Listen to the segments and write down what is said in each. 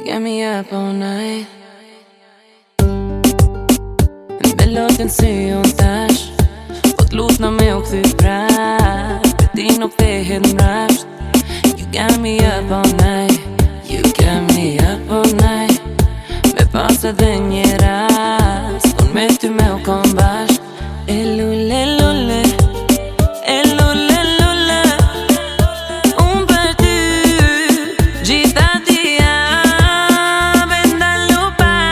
You got me up all night. Në belotin si unë tash, po t'lut në me u këthy prap, për ti nuk thehet mrapsht. You got me up all night. You got me up all night. Me pas edhe një rast, unë me ty me u kom bashk. E lule lule, e lule lule, unë për ty gjitha ti jam. E ndalu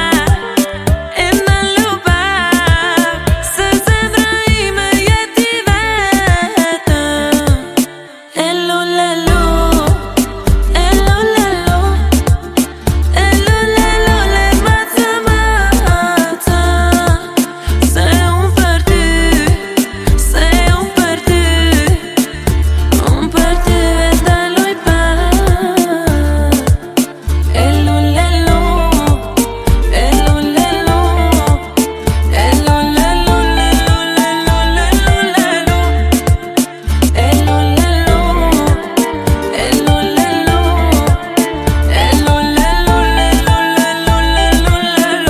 pak, se zemra ime jeti vetëm. E lule lule, e lule lule, e lule lule, maca maca, se unë për ty, se unë për ty, unë për ty e ndaluj pak. E lule lule, e lule lule, e lule lule, lule lule lule lule, e lule lule, e lule lule, e lule lule, lule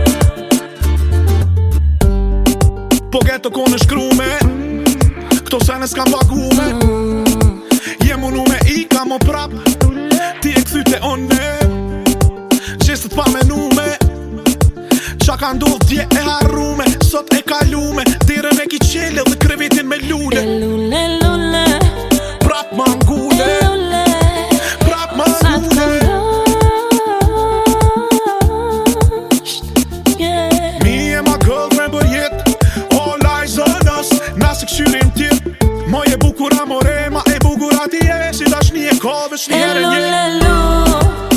lule. Po ghetto konë shkrume, këto sene s'kam pagume. Jem unu me i kam o prap, ti e këthyte one, gjestët pa menume. Qa ka ndodh dje e harrume, sot e kalume, dire me ki qele dhe krevetin me E lule. lule lule, Prap mangule, lule, prap sa mangule. t'kondosht, yeah. Mi e ma girlfriend për jet, all eyes on us, na se këshyrim tjet. Ma e bukura more, ma e bukura ti e, si dashni e ka vesh E njerë njerë. lule lule.